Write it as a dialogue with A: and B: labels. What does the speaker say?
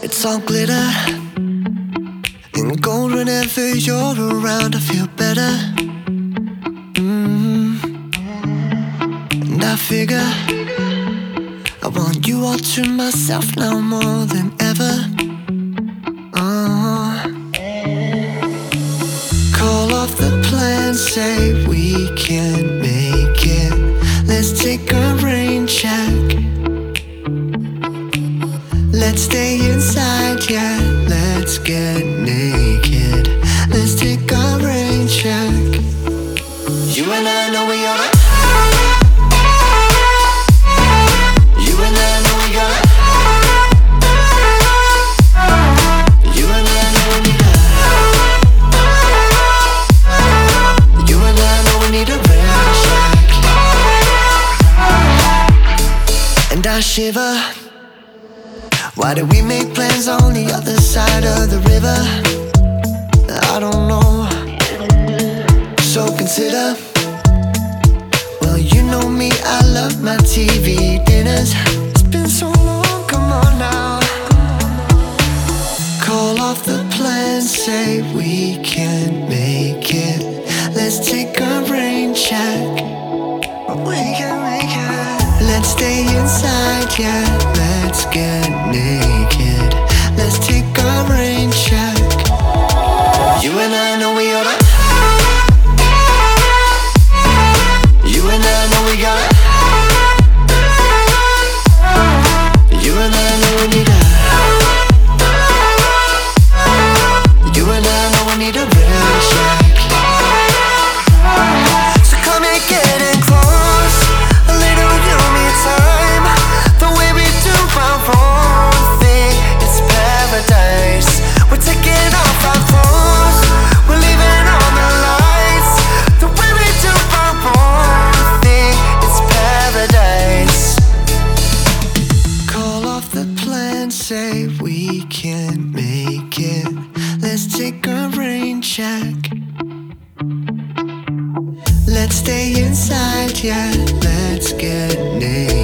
A: It's all glitter and gold. Whenever you're around, I feel better. And I figure I want you all to myself now more than ever. Call off the plans, say we can't make it. Let's take a rain check. Let's stay inside, yeah, let's get naked. Let's take a rain check. You and I know we oughta. You and I know we gotta. You and I know we need a. You and I know we need a rain check. And I shiver. Why did we make plans on the other side of the river? I don't know. So consider. Well, you know me, I love my TV dinners. It's been so long, come on now. Call off the plans, say we can't make it. Let's take a rain check. We can make it. Let's stay inside, yeah, let's get naked. Let's take a rain check. You and I know we oughta. You and I know we gotta. You and I know we need a. You and I know we need a rain check. So come and get in close. A little you me time. The way we do our own thing, it's paradise. We're taking off our clothes, we're leaving on the lights. The way we do our own thing, it's paradise. Call off the plans, say we can't make it. Let's take a rain check. Let's stay inside, yeah, let's get naked.